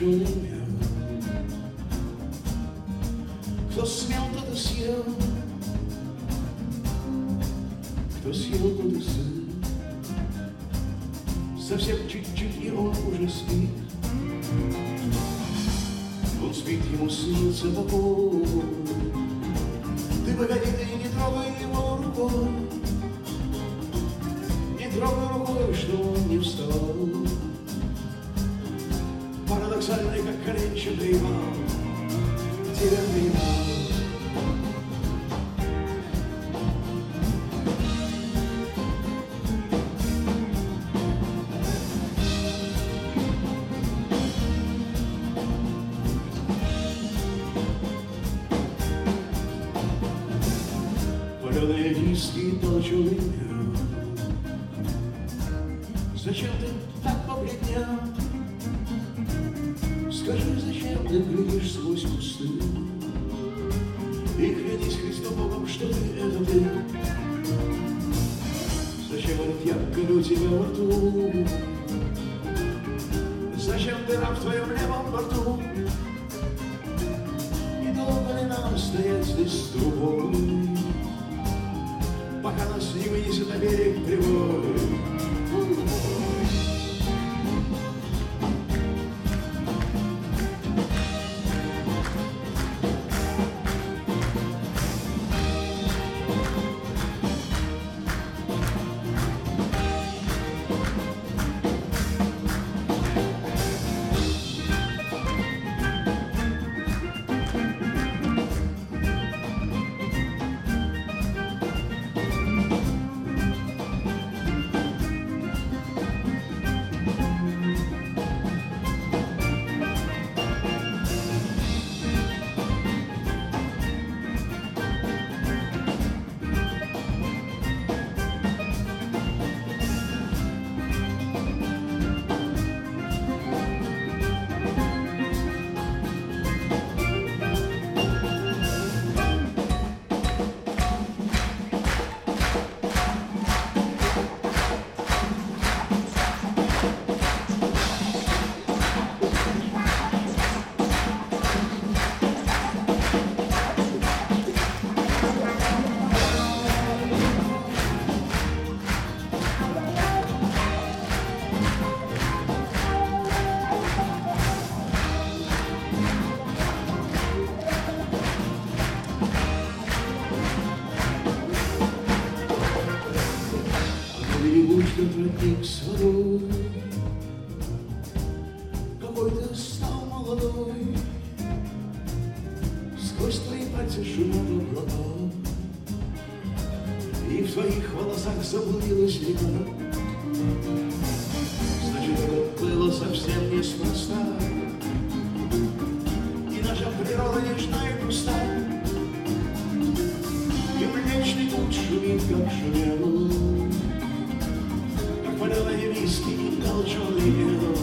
толченый мел. Кто смел, тот и съел, кто съел, тот и сыт. Совсем чуть-чуть, и он уже спит. Он спит, ему снится покой. Ты погоди, ты не трогай его рукой, не трогай рукой, что он не встал. Парадоксальный, как коленчатый вал, терный вал. Паленые риски, толченый мел. Зачем ты так побледнел? Скажи, зачем ты глядишь сквозь кусты? И клянись Христом Богом, что ты — это ты. Зачем этот яд у тебя во рту? Зачем дыра в твоем левом борту? И долго ли нам стоять здесь с трубой, пока нас не вынесет на берег прибой? Что тротник с водой, какой ты стал молодой, сквозь твои пальцы шумят облака, и в твоих волосах заблудилась река. Значит, это было совсем неспроста, и наша природа нежна и пуста, и млечный путь шумит, как шумел паленые виски и толченый мел.